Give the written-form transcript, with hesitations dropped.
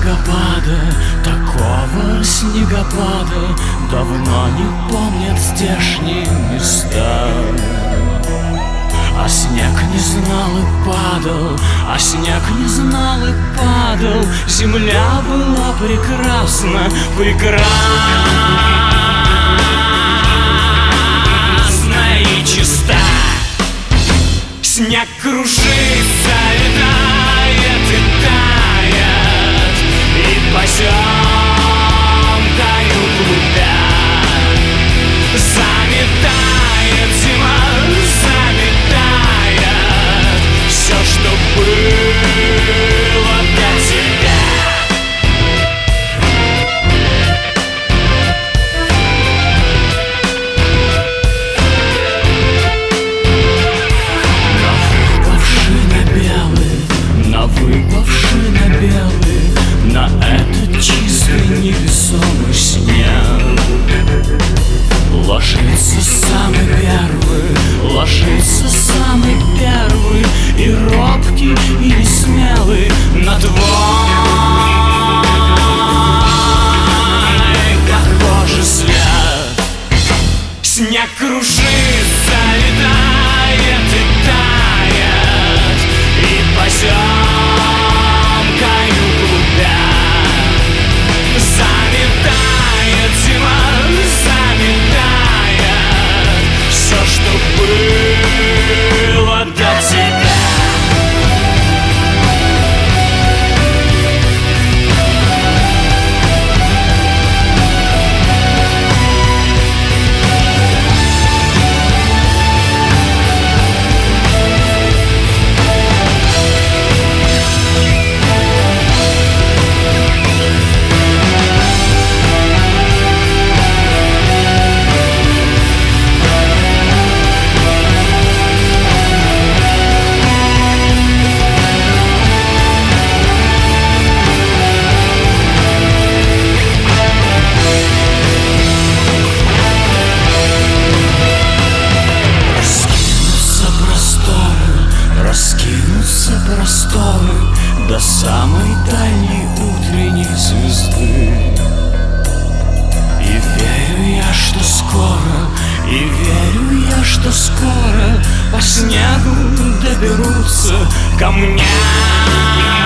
снегопада, такого снегопада давно не помнят здешние места. А снег не знал и падал, а снег не знал и падал. Земля была прекрасна, прекрасна и чиста. Снег кружится, летает и тает, и поземкою глубя заметает зима, заметает все, что было для тебя. Выпавший на белый, на этот чистый невесомый снег ложится самый первый, ложится самый первый, и робкий, и несмелый на твой похожий свет. Снег кружится, летает и тает, и поземкою глубя заметает зима, заметает все, что было для тебя. Раскинутся просторы до самой дальней утренней звезды. И верю я, что скоро, и верю я, что скоро по снегу доберутся ко мне.